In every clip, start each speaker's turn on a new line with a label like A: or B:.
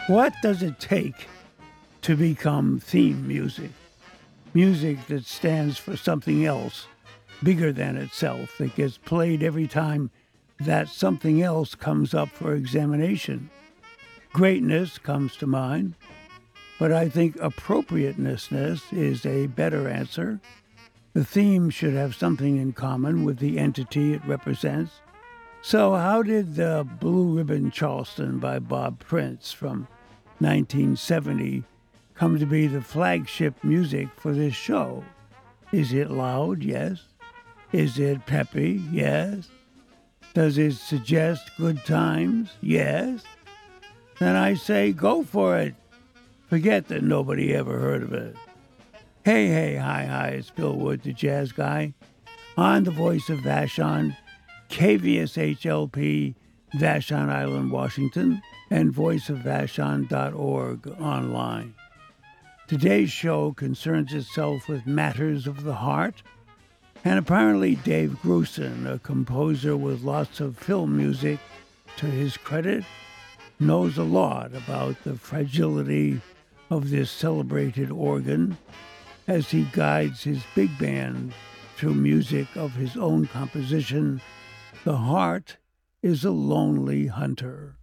A: What does it take to become theme music? Music that stands for something else bigger than itself, that gets played every time that something else comes up for examination. Greatness comes to mind, but I think appropriateness is a better answer. The theme should have something in common with the entity it represents. So, how did the Blue Ribbon Charleston by Bob Prince from 1970 come to be the flagship music for this show? Is it loud? Yes. Is it peppy? Yes. Does it suggest good times? Yes. Then I say go for it. Forget that nobody ever heard of it. Hey, hi, it's Bill Wood, the jazz guy, on the Voice of Vashon, KVSHLP, Vashon Island, Washington, and voiceofvashon.org online. Today's show concerns itself with matters of the heart, and apparently Dave Grusin, a composer with lots of film music to his credit, knows a lot about the fragility of this celebrated organ as he guides his big band through music of his own composition. The heart is a lonely hunter.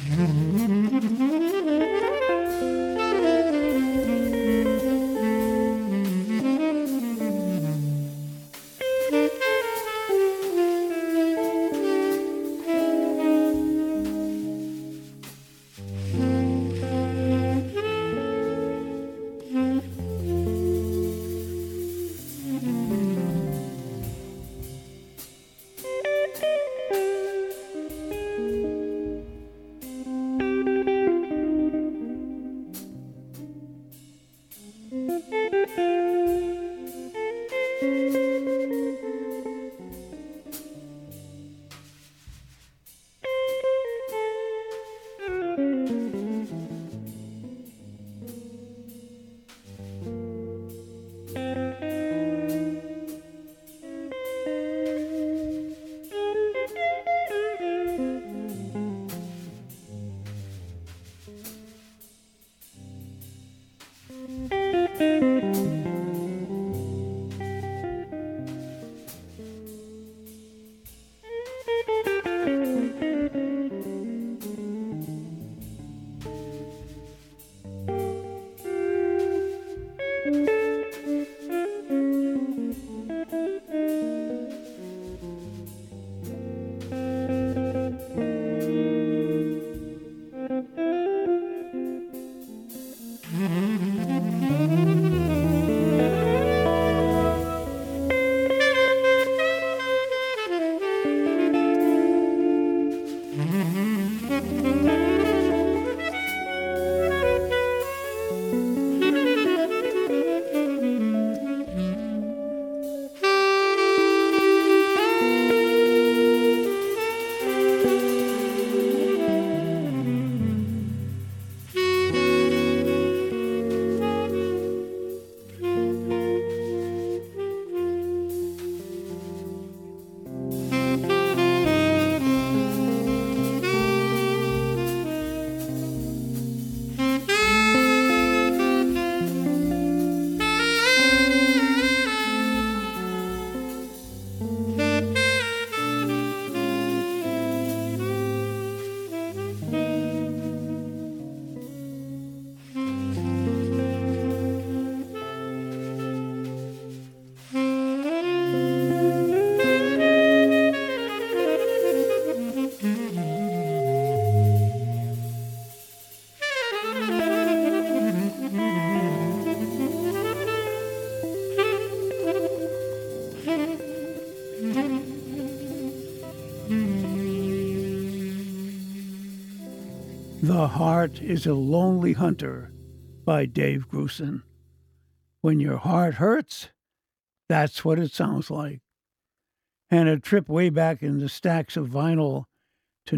A: The Heart is a Lonely Hunter by Dave Grusin. When your heart hurts, that's what it sounds like. And a trip way back in the stacks of vinyl to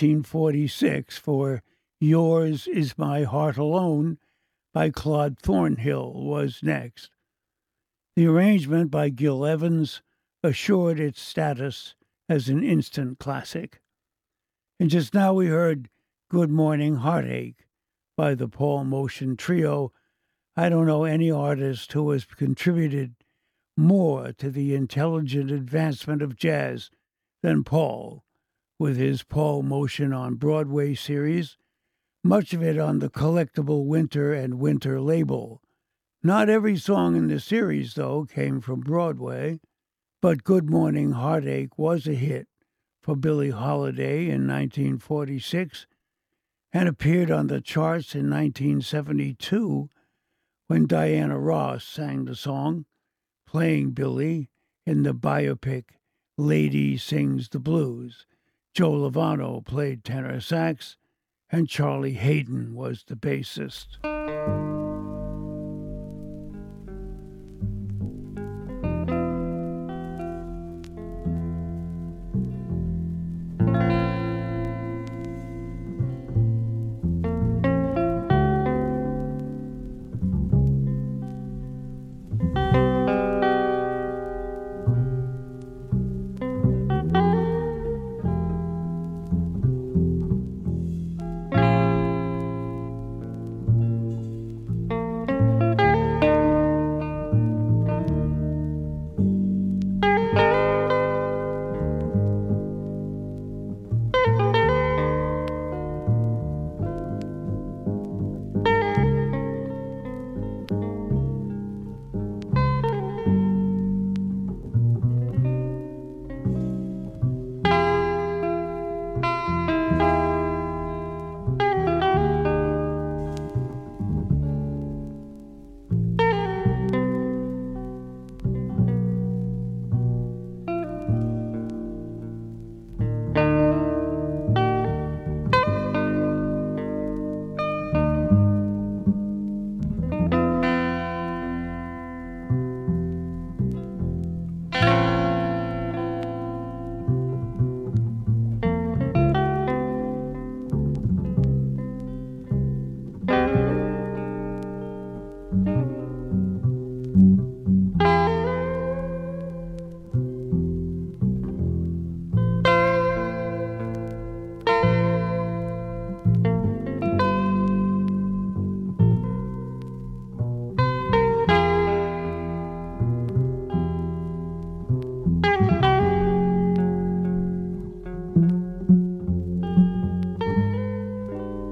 A: 1946 for Yours Is My Heart Alone by Claude Thornhill was next. The arrangement by Gil Evans assured its status as an instant classic. And just now we heard Good Morning Heartache by the Paul Motion Trio. I don't know any artist who has contributed more to the intelligent advancement of jazz than Paul, with his Paul Motion on Broadway series, much of it on the collectible Winter and Winter label. Not every song in the series, though, came from Broadway, but Good Morning Heartache was a hit for Billie Holiday in 1946 and appeared on the charts in 1972 when Diana Ross sang the song, playing Billie in the biopic Lady Sings the Blues. Joe Lovano played tenor sax, and Charlie Haden was the bassist.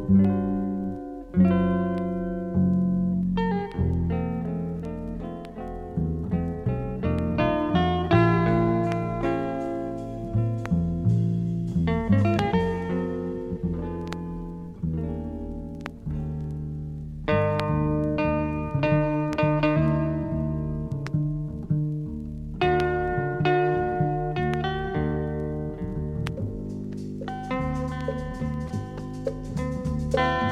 B: Bye.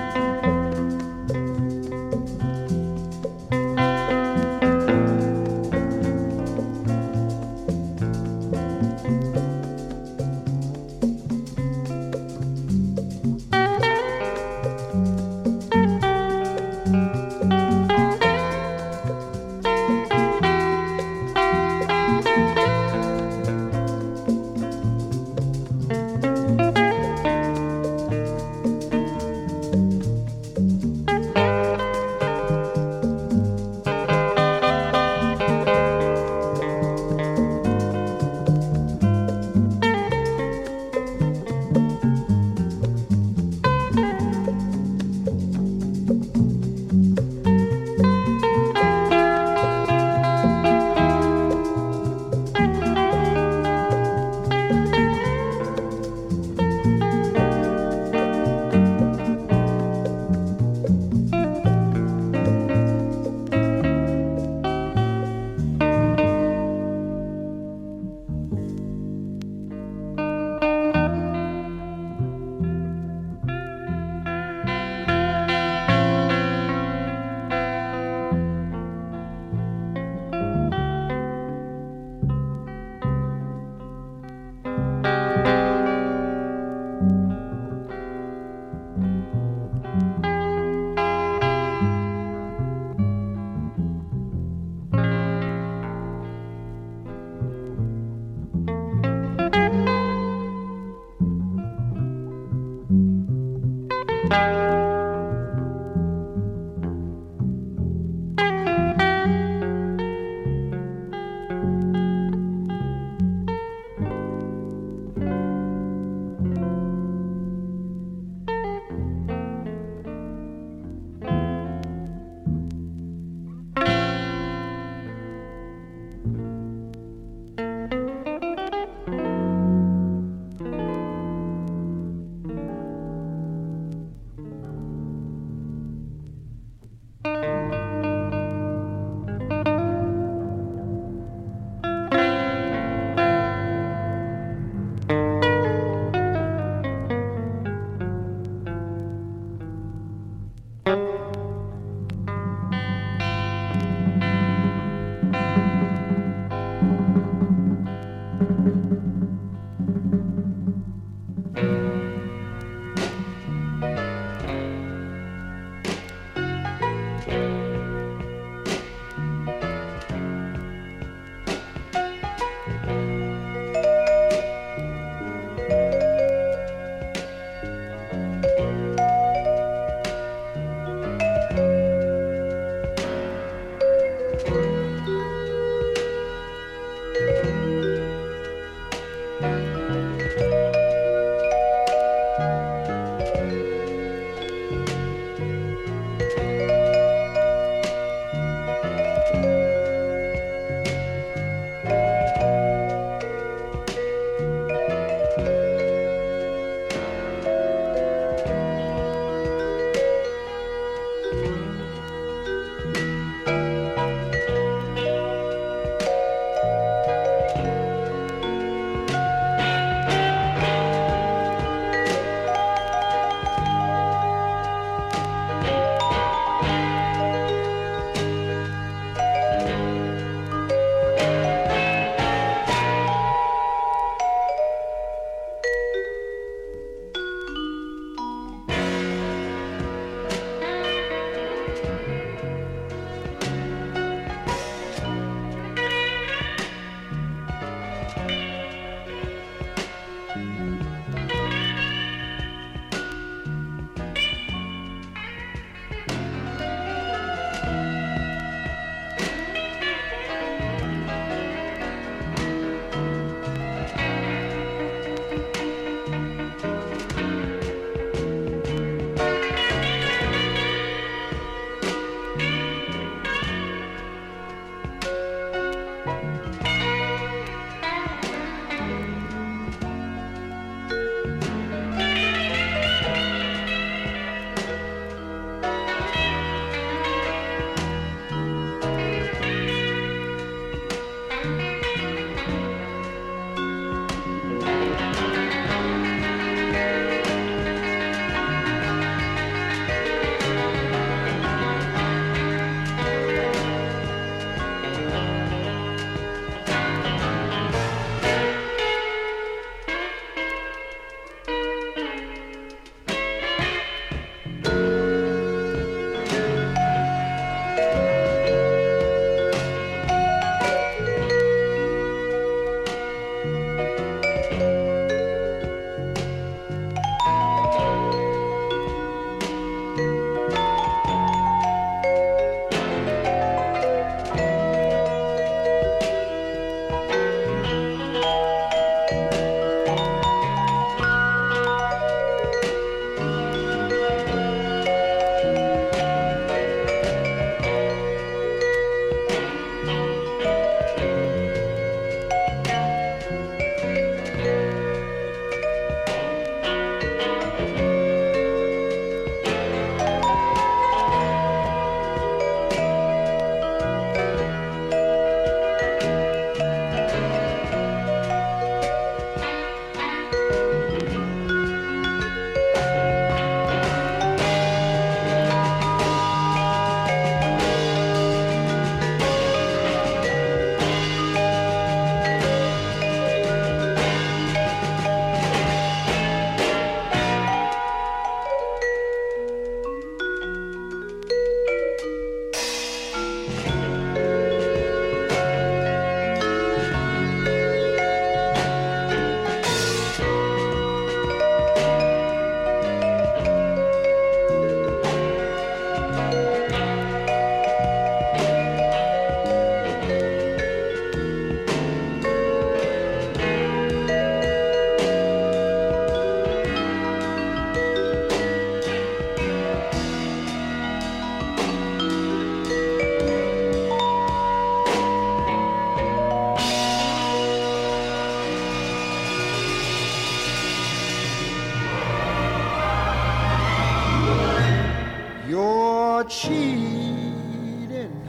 B: Your cheating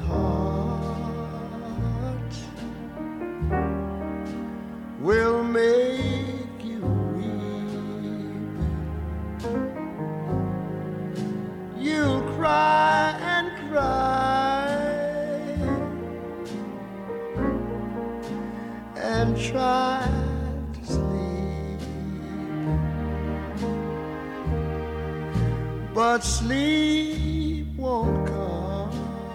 B: heart will make you weep. You'll cry and cry and try to sleep, but sleep won't come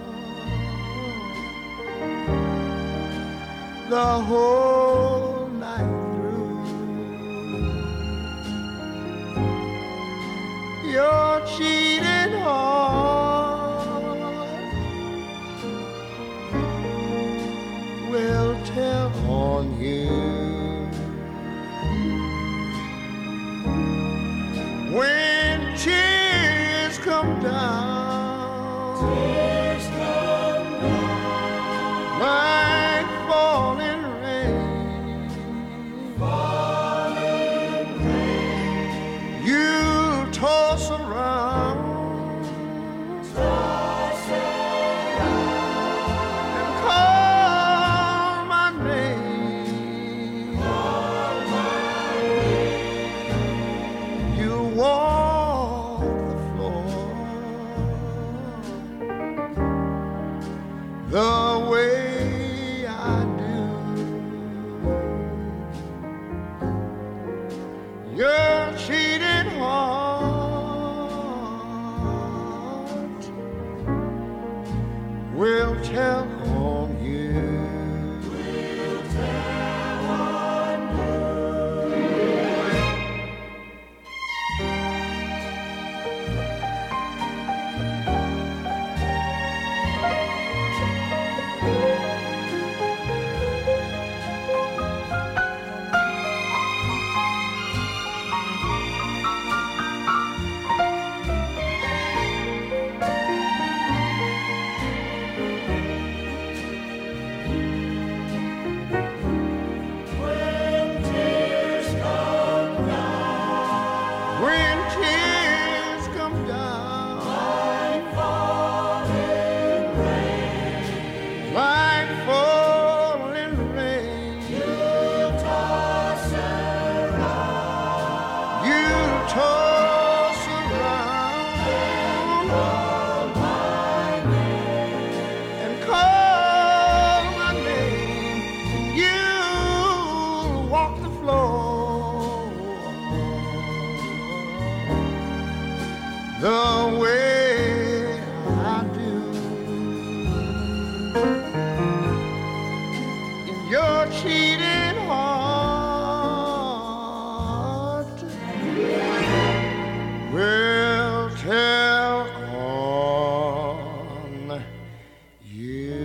B: the whole night through. Your cheating heart will tell on you when tears come down, like falling rain. You toss around and call my name. You walk the floor the way I do. Your cheating heart will tell on you. When tears come down, like falling rain, you toss around and call my name. You walk the floor the way I do. In your cheating heart will tell on you.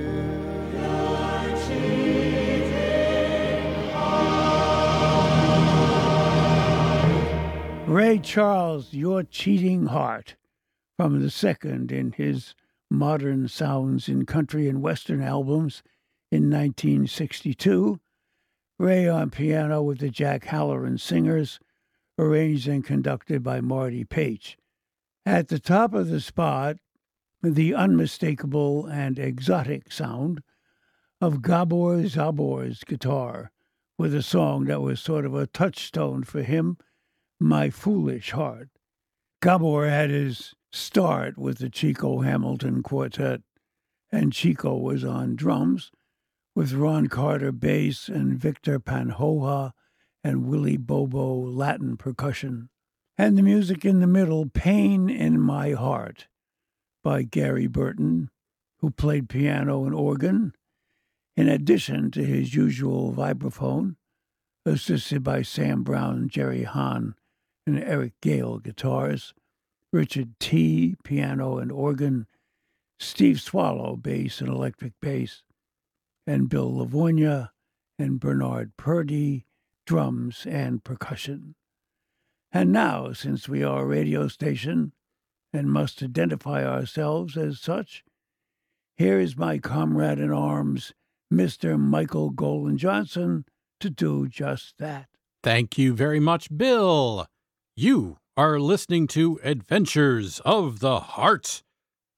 A: Ray Charles, Your Cheating Heart, from the second in his Modern Sounds in Country and Western albums in 1962. Ray on piano with the Jack Halloran Singers, arranged and conducted by Marty Paich. At the top of the spot, the unmistakable and exotic sound of Gabor Zabor's guitar, with a song that was sort of a touchstone for him, My Foolish Heart. Gabor had his start with the Chico Hamilton Quartet, and Chico was on drums, with Ron Carter bass and Victor Panhoja and Willie Bobo Latin percussion. And the music in the middle, Pain in My Heart, by Gary Burton, who played piano and organ, in addition to his usual vibraphone, assisted by Sam Brown, Jerry Hahn, and Eric Gale guitars, Richard T. piano and organ, Steve Swallow bass and electric bass, and Bill Lavonia and Bernard Purdy drums and percussion. And now, since we are a radio station and must identify ourselves as such, here is my comrade in arms, Mr. Michael Golan Johnson, to do just that.
C: Thank you very much, Bill. You are listening to Adventures of the Heart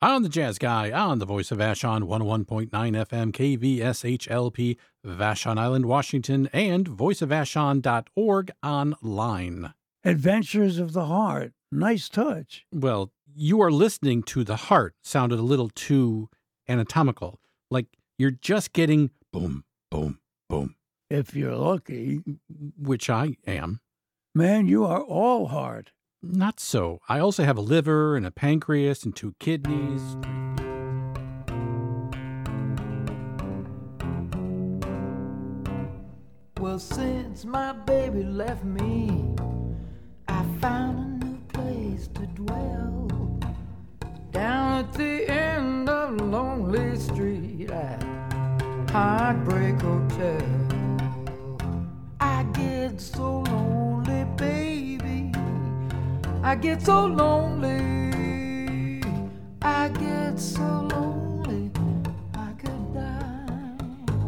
C: I'm the Jazz Guy on the Voice of Vashon, 101.9 FM KVSHLP, Vashon Island, Washington, and voiceofvashon.org online.
A: Adventures of the Heart. Nice touch.
C: Well, you are listening to the heart. Sounded a little too anatomical. Like you're just getting boom, boom, boom.
A: If you're lucky.
C: Which I am.
A: Man, you are all heart.
C: Not so. I also have a liver and a pancreas and 2 kidneys.
D: Well, since my baby left me, I found a new place to dwell. Down at the end of Lonely Street at Heartbreak Hotel. I get so lonely, baby. I get so lonely. I get so lonely, I could die.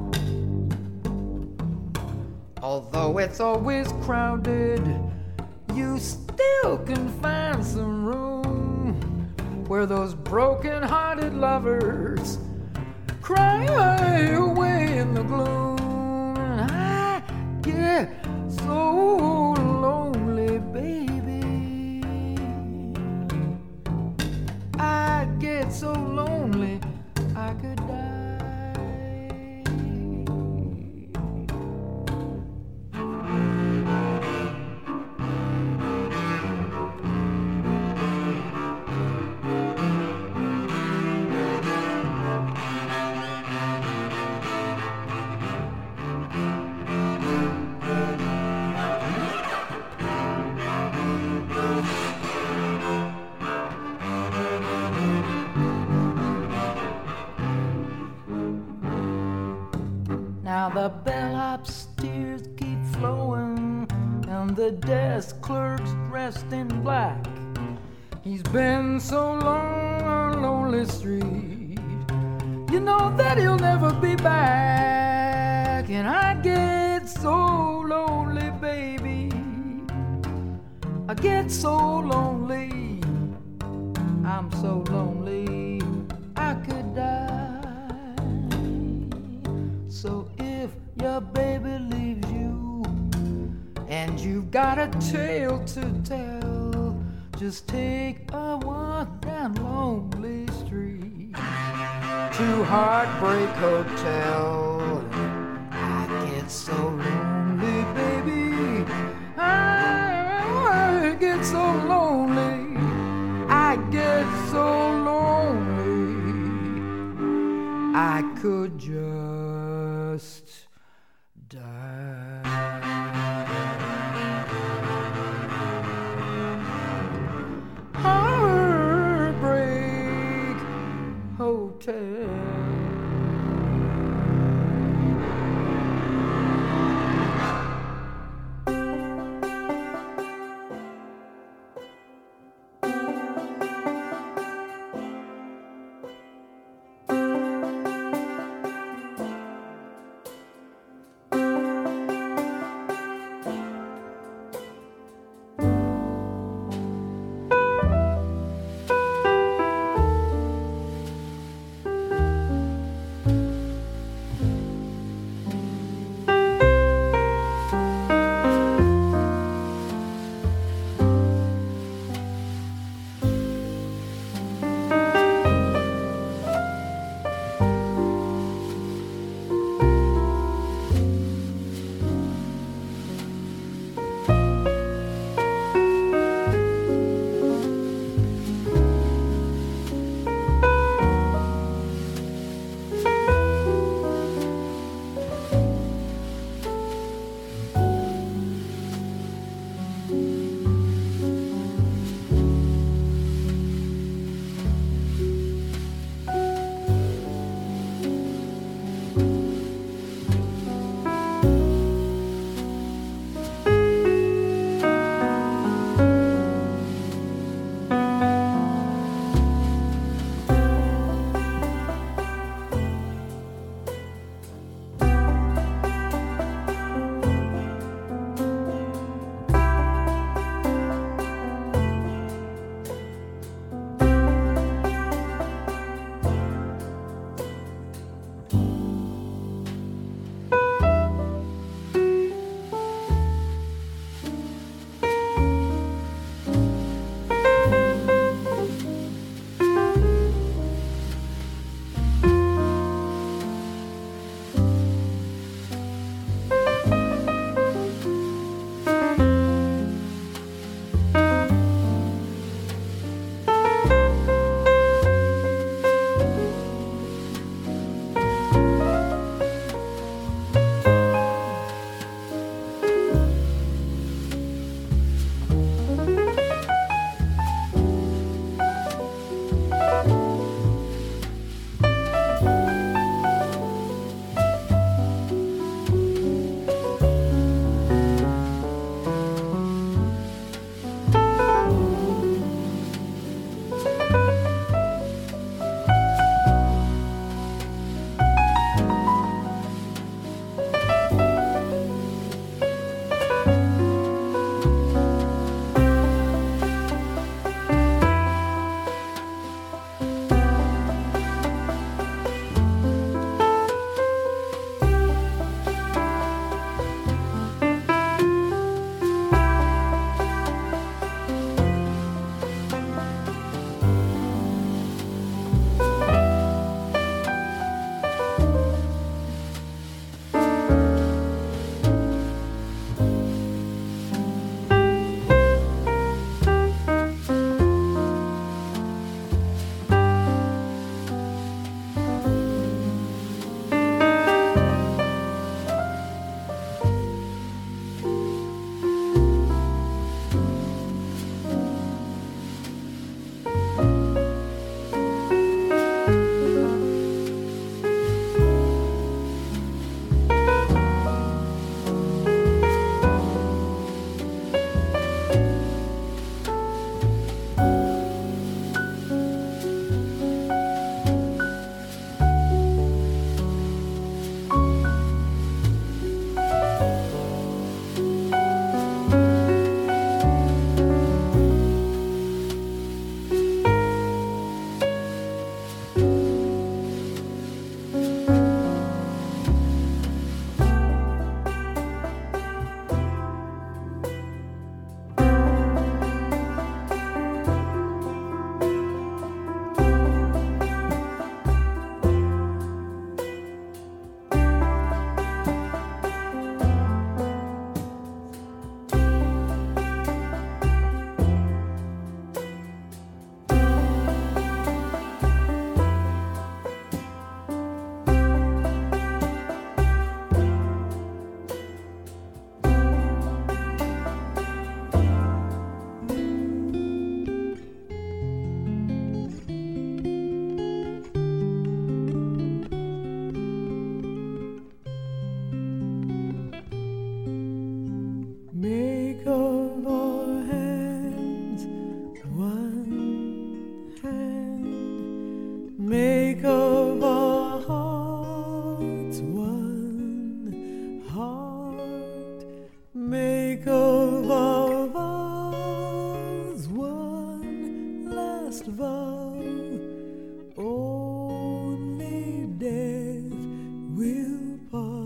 D: Although it's always crowded, you still can find some room where those broken-hearted lovers cry away in the gloom. And I get so lonely, baby. I get so lonely, I could die. Now the bellhop steers keep flowing, and the desk clerk's dressed in black. He's been so long on Lonely Street, you know that he'll never be back. And I get so lonely, baby. I get so lonely. I'm so lonely, I could die. So if your baby leaves you and you've got a tale to tell, just take a walk down Lonely Street to Heartbreak Hotel. I get so lonely, baby. I get so lonely. I get so lonely. I could just die. Heartbreak Hotel. make of our hearts one heart, make of our vows one last vow. Only death will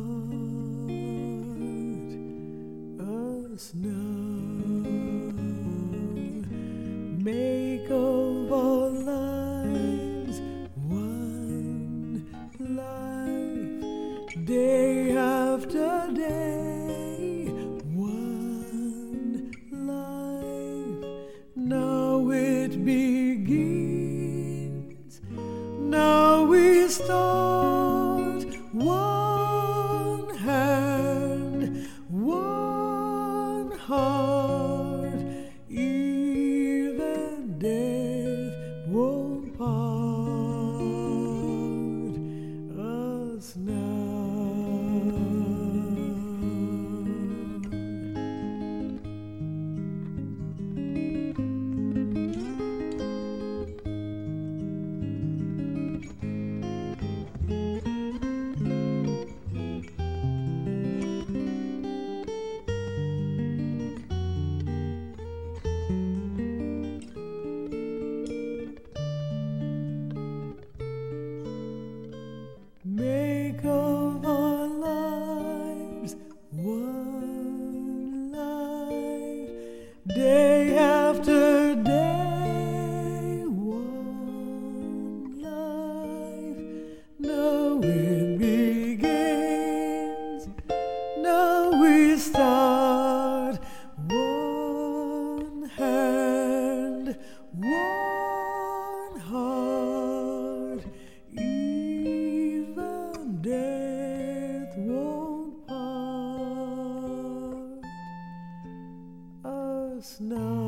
D: part us now. Make of our lives one life, day after day, one life. Now it begins, now we start. One hand, one heart, even death won't part us now. Make of our lives one life, day after day, one life. Now it begins, now we start. One hand, one heart, even death won't part us now.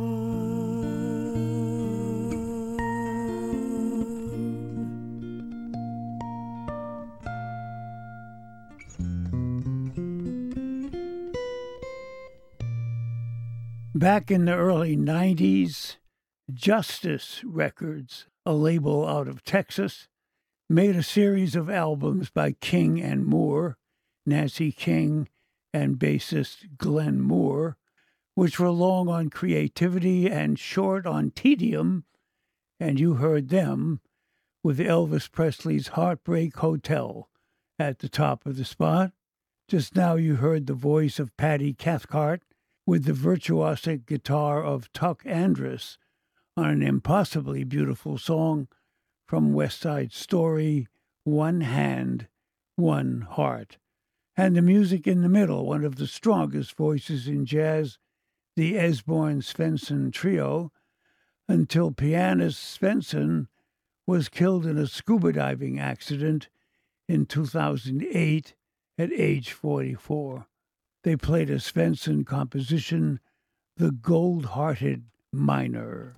A: Back in the early 90s, Justice Records, a label out of Texas, made a series of albums by King and Moore, Nancy King and bassist Glenn Moore, which were long on creativity and short on tedium, and you heard them with Elvis Presley's Heartbreak Hotel at the top of the spot. Just now you heard the voice of Patty Cathcart with the virtuosic guitar of Tuck Andrus on an impossibly beautiful song from West Side Story, One Hand, One Heart. And the music in the middle, one of the strongest voices in jazz, the Esborn Svensson Trio, until pianist Svensson was killed in a scuba diving accident in 2008 at age 44. They played a Svensson composition, The Gold-Hearted Miner.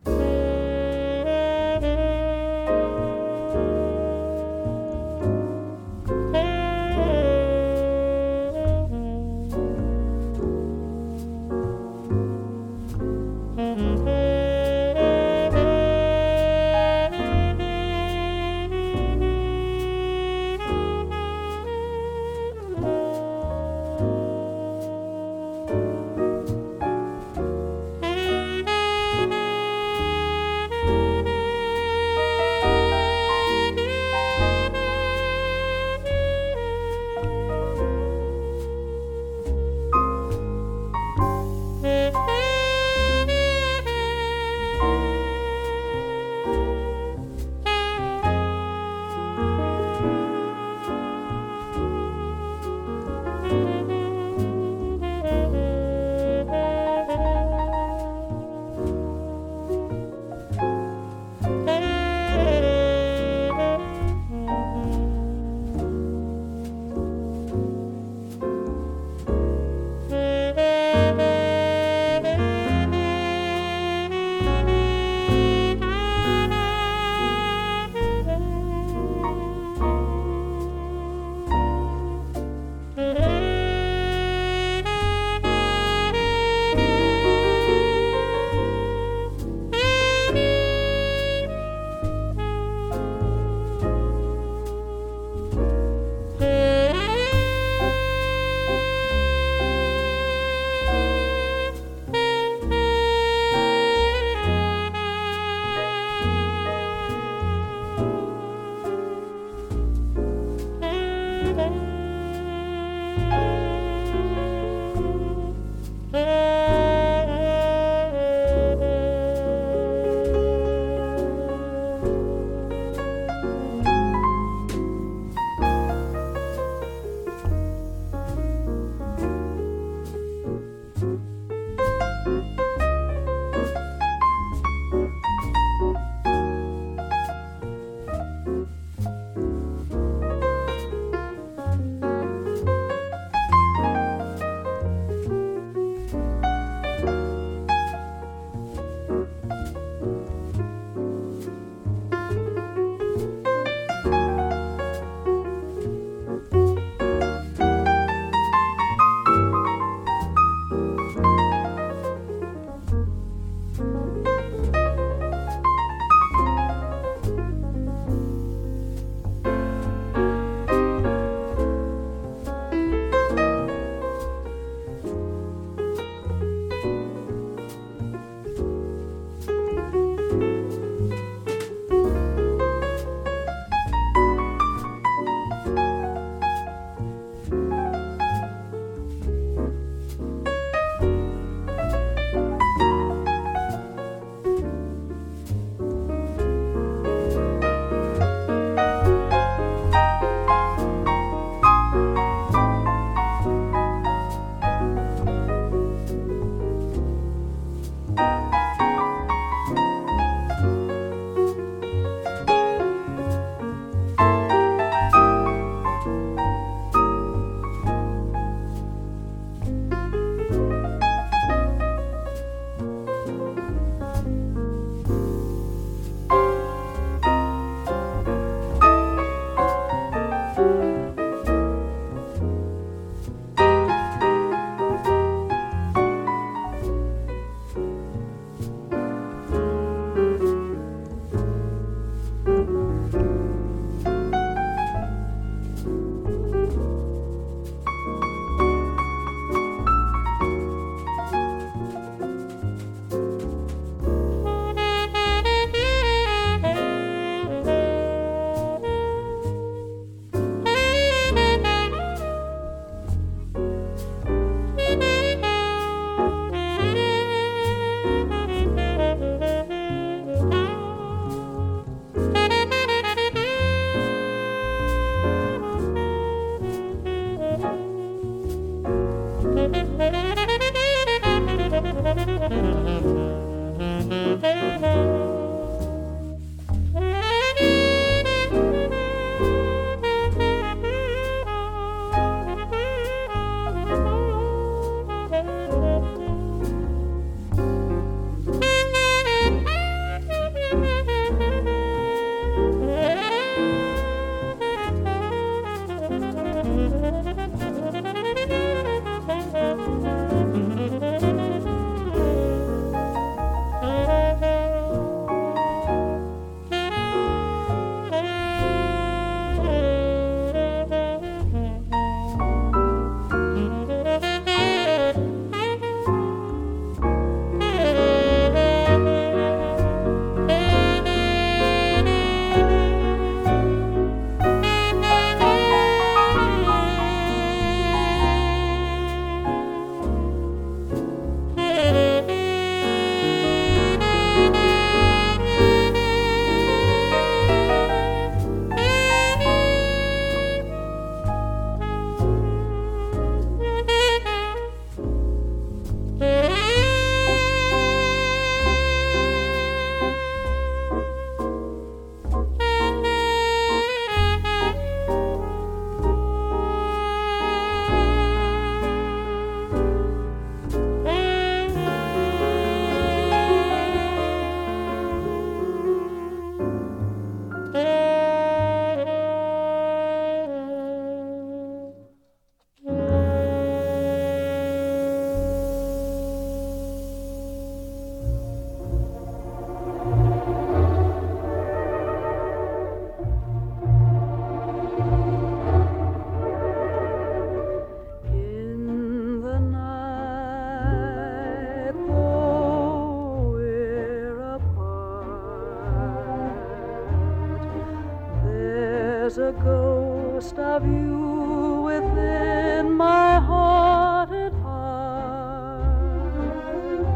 E: There's a ghost of you within my haunted heart,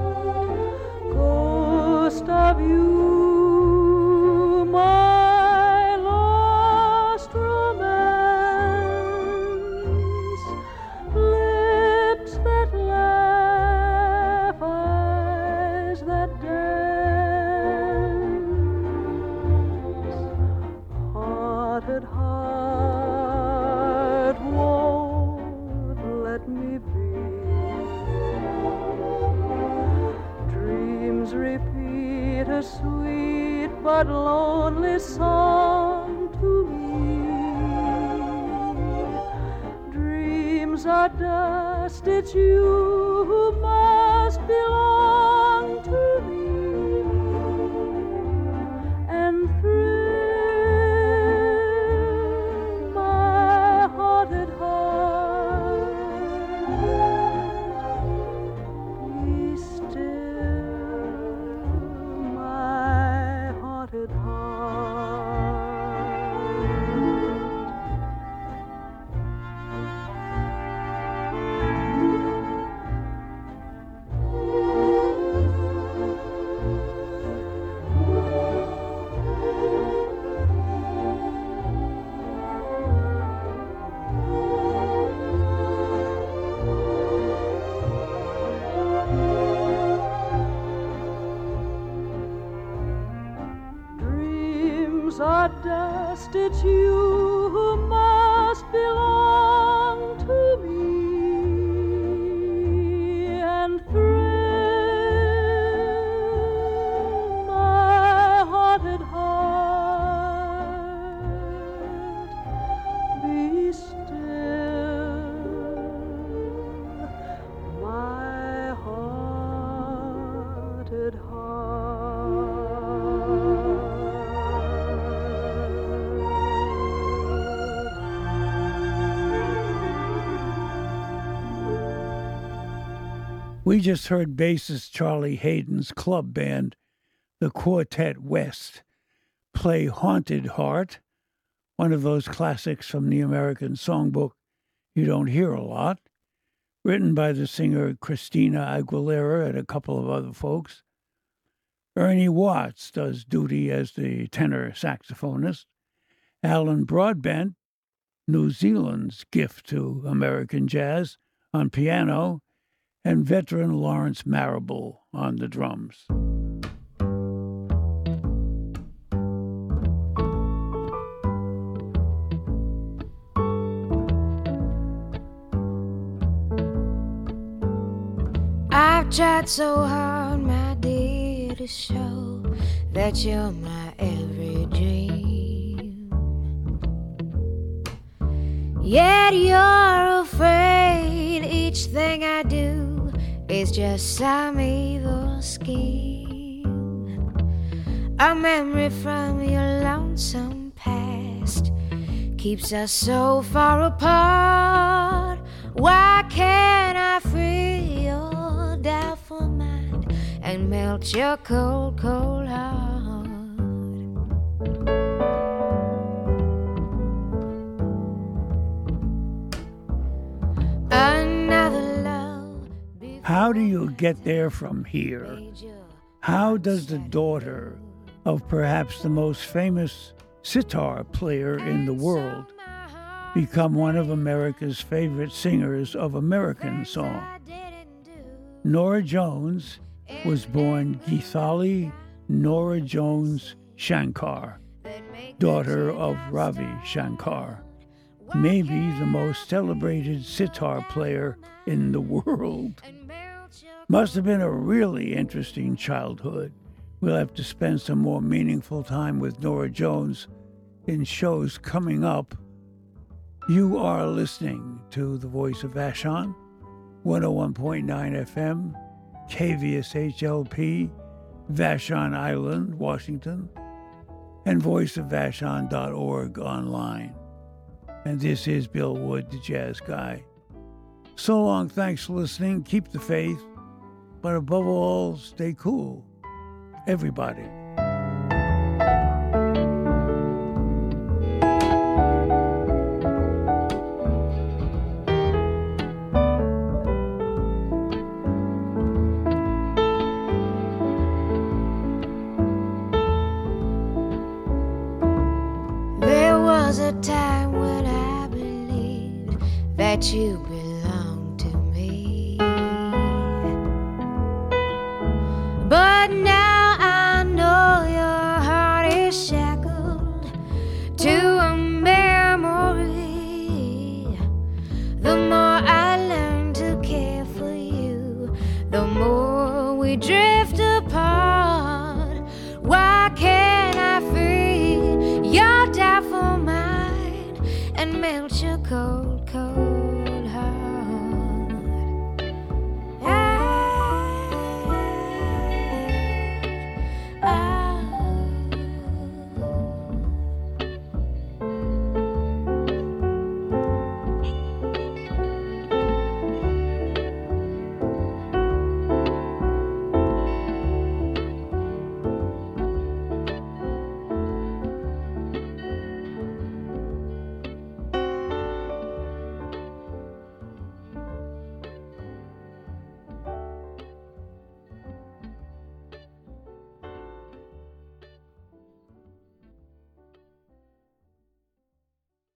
E: ghost of you, my lost romance, lips that laugh, eyes that dance, haunted heart won't let me be. Dreams repeat a sweet but lonely song to me. Dreams are dust, it's you who must belong to me. And through my haunted heart, be still, my haunted heart. Dreams are dust, it's you who must belong to me. And through my haunted heart, be still, my haunted
A: We just heard bassist Charlie Hayden's club band, the Quartet West, play Haunted Heart, one of those classics from the American songbook you don't hear a lot, written by the singer Christina Aguilera and a couple of other folks. Ernie Watts does duty as the tenor saxophonist. Alan Broadbent, New Zealand's gift to American jazz, on piano, and veteran Lawrence Marable on the drums.
F: I've tried so hard, my dear, to show that you're my every dream. Yet you're afraid each thing I do is just some evil scheme. A memory from your lonesome past keeps us so far apart. Why can't I free your doubtful mind and melt your cold, cold heart? Another love.
A: How do you get there from here? How does the daughter of perhaps the most famous sitar player in the world become one of America's favorite singers of American song? Norah Jones was born Geethali Norah Jones Shankar, daughter of Ravi Shankar, maybe the most celebrated sitar player in the world. Must have been a really interesting childhood. We'll have to spend some more meaningful time with Norah Jones in shows coming up. You are listening to The Voice of Vashon, 101.9 FM, KVSHLP, Vashon Island, Washington, and voiceofvashon.org online. And this is Bill Wood, the Jazz Guy. So long, thanks for listening. Keep the faith, but above all, stay cool. Everybody.
F: was a time when I believed that you belonged to me. But now I know your heart is shackled to a memory. The more I learn to care for you, the more we drift apart. Why can't I free your doubtful mind and melt your cold, cold